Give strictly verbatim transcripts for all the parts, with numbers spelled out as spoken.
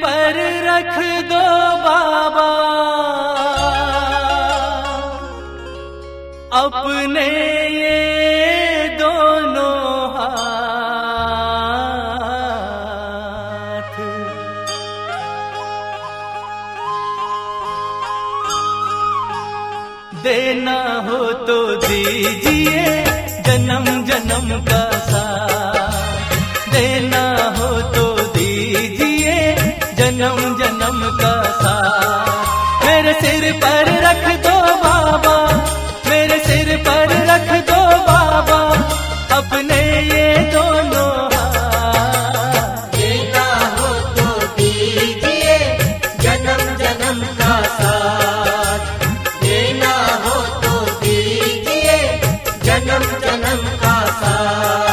पर रख दो बाबा अपने ये दोनों हाथ। देना हो तो दीजिए जन्म जन्म का साथ, देना हो तो दीजिए जन्म जन्म का साथ। मेरे सिर पर रख दो बाबा, मेरे सिर पर रख दो बाबा अपने ये दोनों हाथ। देना हो तो दीजिए जन्म जन्म का साथ, देना हो तो दीजिए जन्म जन्म का साथ।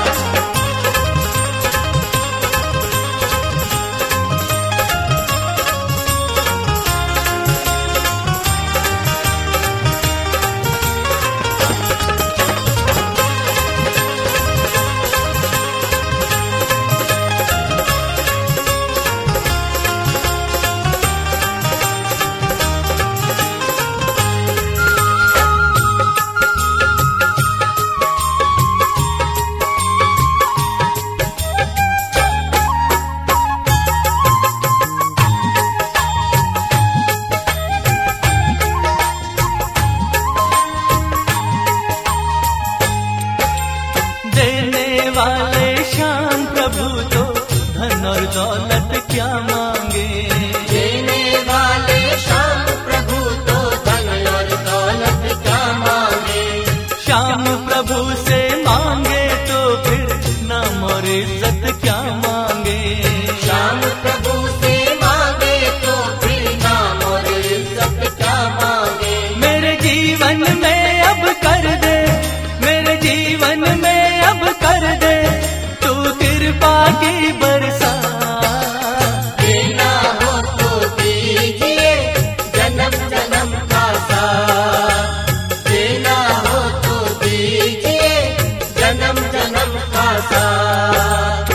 वाले श्याम प्रभु तो धन और दौलत क्या मांगे, देने वाले श्याम प्रभु तो धन और दौलत क्या मांगे। श्याम प्रभु से मांगे तो फिर नाम और इज्जत क्या मांगे, श्याम प्रभु से मांगे तो फिर नाम और इज्जत क्या मांगे। मेरे जीवन में अब कर दे, मेरे जीवन में अब कर दे तू कृपा की बरसात। देना हो तो दीजिए जन्म जन्म का साथ, देना हो तो दीजिए जन्म जन्म का साथ।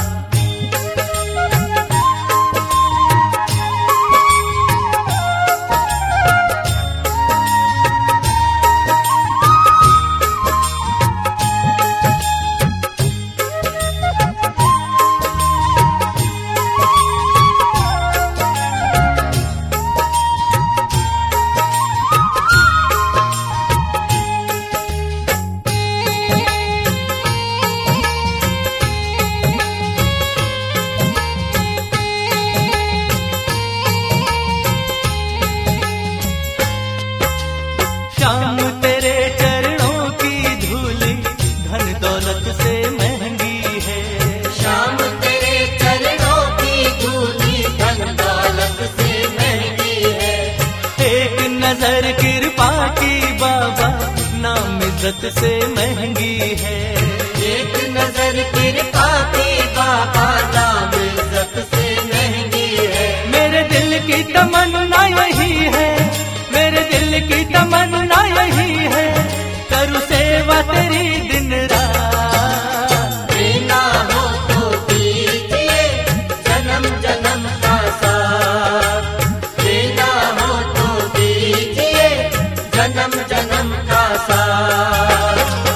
श्याम तेरे चरणों की धूली धन दौलत से महंगी है, श्याम तेरे चरणों की धूली धन दौलत से महंगी है। एक नजर कृपा की बाबा नाम इज्जत से महंगी है। एक नजर कृपा की बाबा नाम इज्जत से महंगी है। मेरे दिल की तमन्ना यही है, मेरे दिल की तमन्ना यही है करूँ सेवा तेरी दिन रात। देना हो तो दीजिए जन्म जन्म का साथ, देना हो तो दीजिए जन्म जन्म का साथ।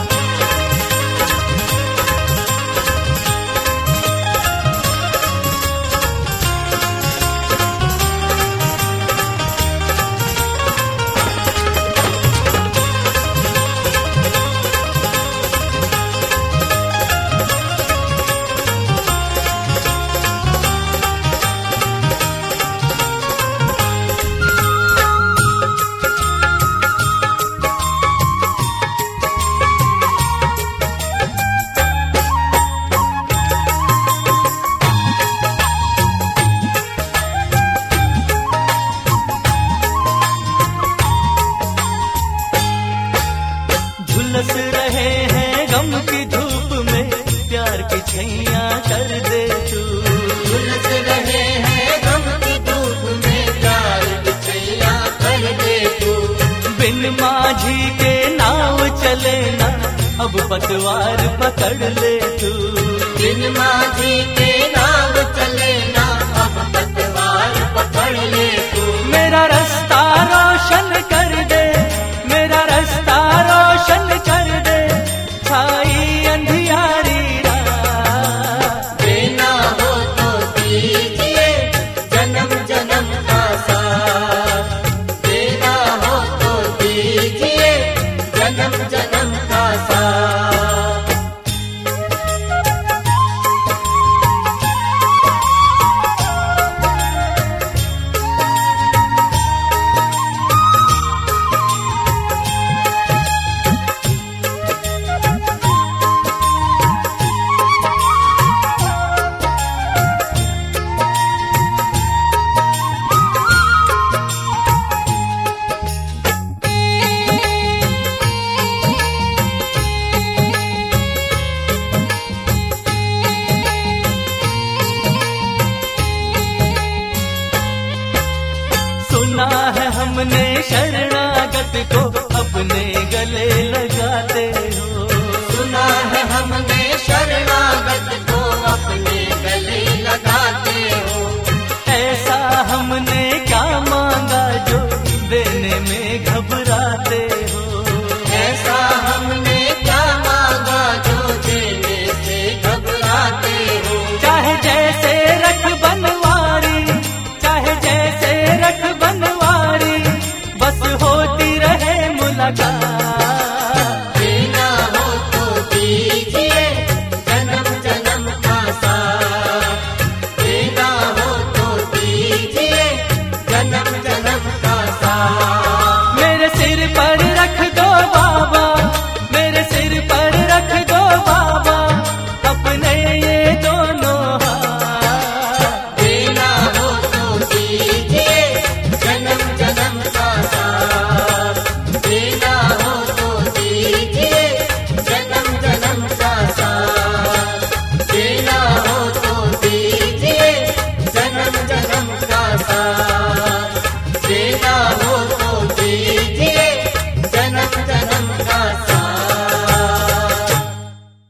झुलस रहे हैं गम की धूप में प्यार की छैया कर दे तू, झुलस रहे हैं गम की धूप में प्यार की छैया कर दे तू। बिन माझी के नाव चले ना अब पतवार पकड़ ले तू, बिन माझी के नाव चले ना अब पतवार अपने गले